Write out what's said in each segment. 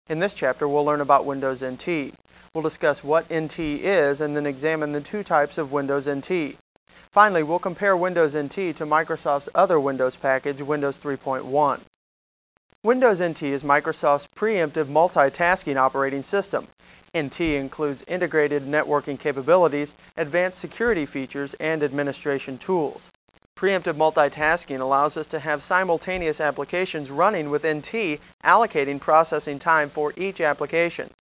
In this chapter, we'll learn about Windows NT. We'll discuss what NT is and then examine the two types of Windows NT. Finally, we'll compare Windows NT to Microsoft's other Windows package, Windows 3.1. Windows NT is Microsoft's preemptive multitasking operating system. NT includes integrated networking capabilities, advanced security features, and administration tools. Preemptive multitasking allows us to have simultaneous applications running with NT, allocating processing time for each application.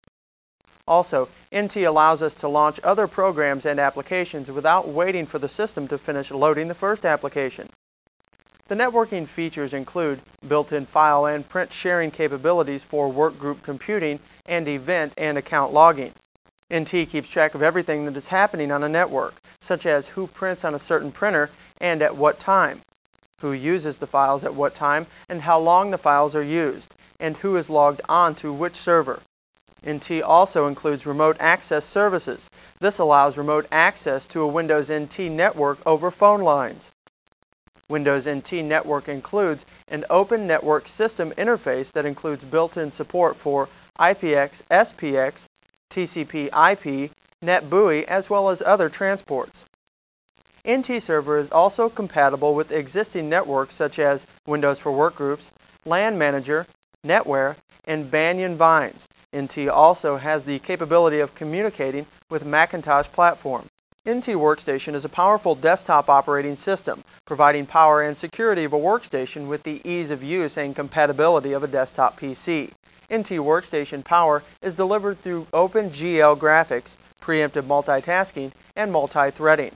Also, NT allows us to launch other programs and applications without waiting for the system to finish loading the first application. The networking features include built-in file and print sharing capabilities for workgroup computing and event and account logging. NT keeps track of everything that is happening on a network, such as who prints on a certain printer and at what time, who uses the files at what time and how long the files are used, and who is logged on to which server. NT also includes remote access services. This allows remote access to a Windows NT network over phone lines. Windows NT Network includes an open network system interface that includes built-in support for IPX, SPX, TCP/IP, NetBEUI, as well as other transports. NT Server is also compatible with existing networks such as Windows for Workgroups, LAN Manager, NetWare, and Banyan Vines. NT also has the capability of communicating with Macintosh platform. NT Workstation is a powerful desktop operating system, providing power and security of a workstation with the ease of use and compatibility of a desktop PC. NT Workstation power is delivered through OpenGL graphics, preemptive multitasking, and multi-threading.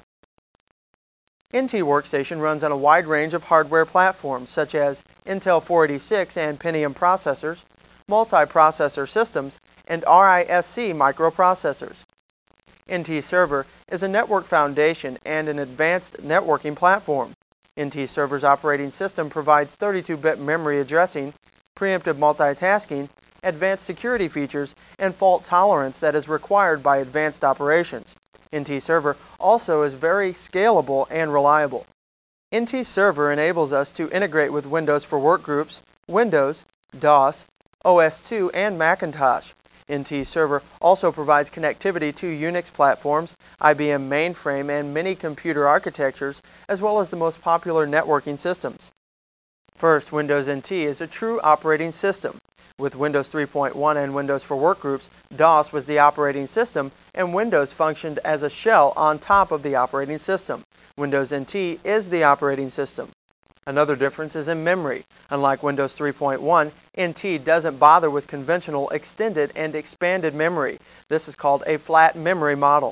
NT Workstation runs on a wide range of hardware platforms such as Intel 486 and Pentium processors, multiprocessor systems, and RISC microprocessors. NT Server is a network foundation and an advanced networking platform. NT Server's operating system provides 32-bit memory addressing, preemptive multitasking, advanced security features, and fault tolerance that is required by advanced operations. NT Server also is very scalable and reliable. NT Server enables us to integrate with Windows for Workgroups, Windows, DOS, OS/2, and Macintosh. NT Server also provides connectivity to Unix platforms, IBM mainframe, and many computer architectures, as well as the most popular networking systems. First, Windows NT is a true operating system. With Windows 3.1 and Windows for Workgroups, DOS was the operating system, and Windows functioned as a shell on top of the operating system. Windows NT is the operating system. Another difference is in memory. Unlike Windows 3.1, NT doesn't bother with conventional extended and expanded memory. This is called a flat memory model.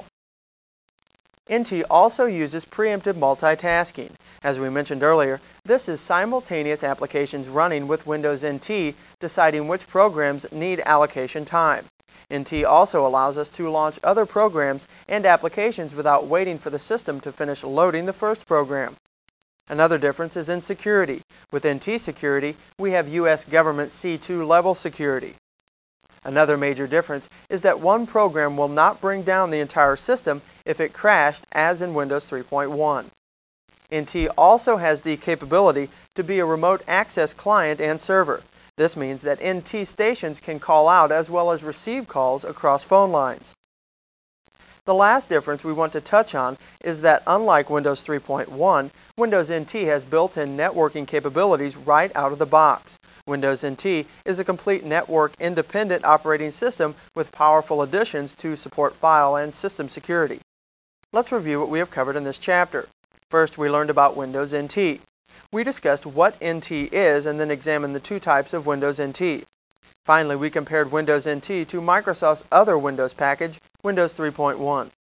NT also uses preemptive multitasking. As we mentioned earlier, this is simultaneous applications running with Windows NT, deciding which programs need allocation time. NT also allows us to launch other programs and applications without waiting for the system to finish loading the first program. Another difference is in security. With NT Security, we have U.S. government C2 level security. Another major difference is that one program will not bring down the entire system if it crashed, as in Windows 3.1. NT also has the capability to be a remote access client and server. This means that NT stations can call out as well as receive calls across phone lines. The last difference we want to touch on is that unlike Windows 3.1, Windows NT has built-in networking capabilities right out of the box. Windows NT is a complete network-independent operating system with powerful additions to support file and system security. Let's review what we have covered in this chapter. First, we learned about Windows NT. We discussed what NT is and then examined the two types of Windows NT. Finally, we compared Windows NT to Microsoft's other Windows package, Windows 3.1.